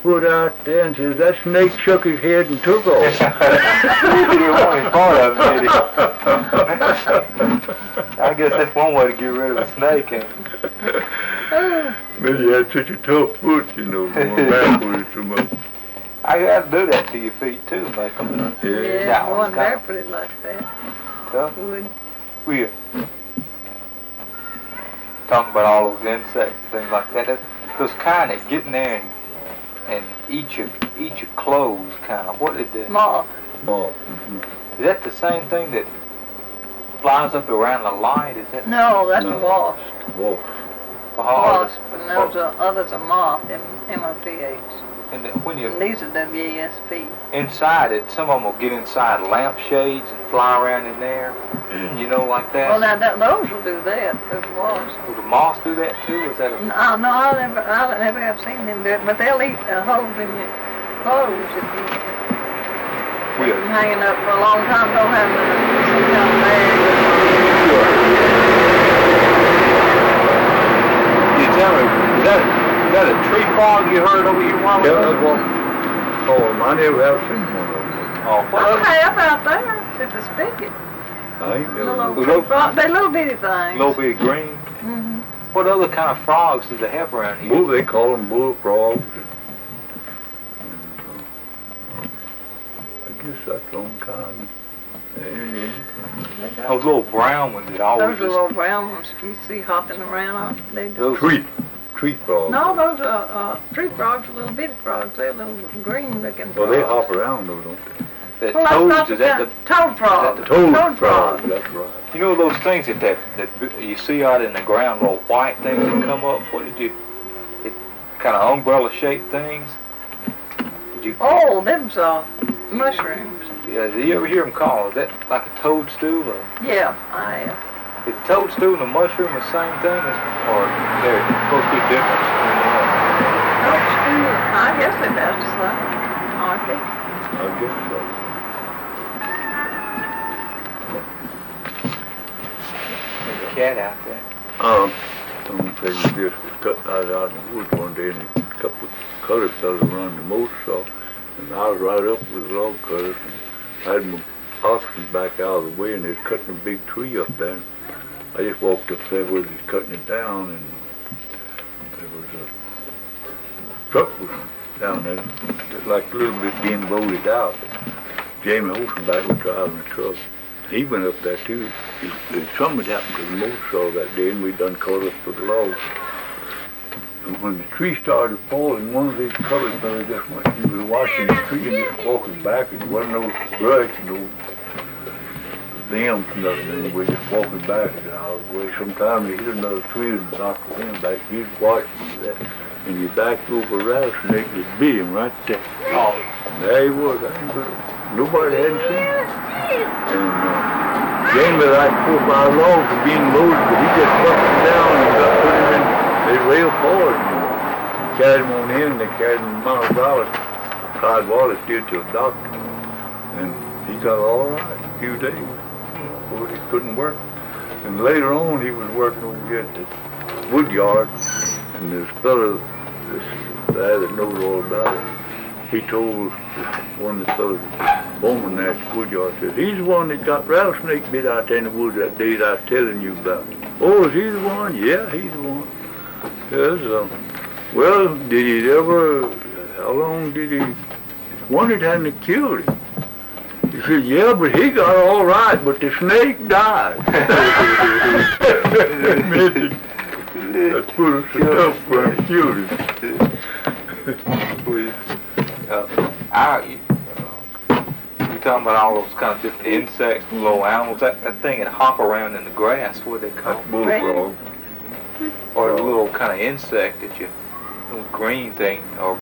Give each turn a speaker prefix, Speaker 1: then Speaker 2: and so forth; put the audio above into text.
Speaker 1: foot out there and says, that snake shook his head and took off.
Speaker 2: He didn't want any part of it, did he? I guess that's one way to get rid of a snake.
Speaker 1: But he had such a tough foot, you know, going backwards so much.
Speaker 2: I got to do that to your feet too, make them.
Speaker 3: Yeah, going barefoot like that.
Speaker 2: Tough.
Speaker 3: Would.
Speaker 2: We're talking about all those insects and things like that. Those kind that get in there and eat your clothes, kind of. What did the
Speaker 3: Moth.
Speaker 1: Moth.
Speaker 2: Is that the same thing that flies up around the light? Is that?
Speaker 3: No, that's a wasp.
Speaker 1: Wasp.
Speaker 3: Wasp, and those others are moth, M-O-T-H.
Speaker 2: And when you
Speaker 3: And these are W-A-S-P.
Speaker 2: inside it, some of them will get inside lampshades and fly around in there. You know, like that.
Speaker 3: Well, now those will do that. Those wasps.
Speaker 2: Will the moths do that too? Is that a...
Speaker 3: No, I never have seen them do it, but they'll eat holes in your clothes if you leave them hanging up for a long time. Don't have them in some kind of bag.
Speaker 2: You tell me, is that a tree frog you heard over here a while ago?
Speaker 1: Yeah, that's one. Oh, I never have seen one of them.
Speaker 2: Oh,
Speaker 3: Well, I have out there at the spigot.
Speaker 1: I ain't
Speaker 3: The
Speaker 1: never.
Speaker 3: little tree frog, they're little bitty things.
Speaker 2: Little bit green.
Speaker 3: Mm-hmm.
Speaker 2: What other kind of frogs do they have around here?
Speaker 1: Bull, they call them bullfrogs. I guess that's some kind.
Speaker 2: Those little brown ones that always
Speaker 3: Those are little brown ones you see hopping around. They do.
Speaker 1: Tree frogs.
Speaker 3: No, those are tree frogs, are little bitty frogs. They're little green looking frogs.
Speaker 1: Well, they hop around though, don't they?
Speaker 2: that
Speaker 3: Well,
Speaker 2: toads, is that the
Speaker 3: toad frog?
Speaker 2: the
Speaker 1: Toad frog, that's right.
Speaker 2: you know those things that you see out in the ground, little white things that come up? What did you? It kind of umbrella shaped things. Did you?
Speaker 3: Oh, them's mushrooms.
Speaker 2: Yeah. Did you ever hear them called? Is that like a toadstool? Or
Speaker 3: Yeah, I
Speaker 2: is the toadstool and the mushroom the same thing, or they're supposed to be different?
Speaker 3: toadstool. I guess they're about the same, aren't they?
Speaker 1: I guess so.
Speaker 2: There's a cat out there.
Speaker 1: I'm gonna tell you this. We cut out in the woods one day, and a couple of cutter fellas run the motor saw, and I was right up with the log cutters, and I had my oxen back out of the way, and they was cutting a big tree up there. I just walked up there where they was cutting it down, and there was a truck was down there, just like a little bit being loaded out. Jamie Olsenback was driving the truck. He went up there too. Something had happened to the motor saw that day, and we done caught up with the logs. And when the tree started falling, one of these colored fellas just went, he was watching the tree and just walking back, and there wasn't no brush, no limbs, nothing, and we just walking back out of the way. Sometimes you hit another tree and knock the limb back. He'd watch that, and you backed over a rattlesnake, and it bit him right there.
Speaker 2: Oh.
Speaker 1: And there he was. Nobody hadn't seen him. And Jamie like 4 or 5 logs were being loaded, but he just bucked him down and got put him in. They railed forward and carried him on in, and they carried him miles out. Clyde Wallace did to a doctor, and he got all right in a few days. Before he couldn't work. And later on, he was working over here at the wood yard, and this fellow, this guy that knows all about it, he told one of the fellows, Bowman there at the wood yard, said, he's the one that got rattlesnake bit out there in the woods that day that I was telling you about. Oh, is he the one? Yeah, he's the one. Yes, well, did he ever, how long did he, wondered hadn't killed him? He said, yeah, but he got all right, but the snake died. That put us tough for him, killed him.
Speaker 2: You talking about all those kind of different insects, little animals, that thing that hop around in the grass, what they call
Speaker 1: That's bullfrog.
Speaker 2: or a little kind of insect that you, little green thing, or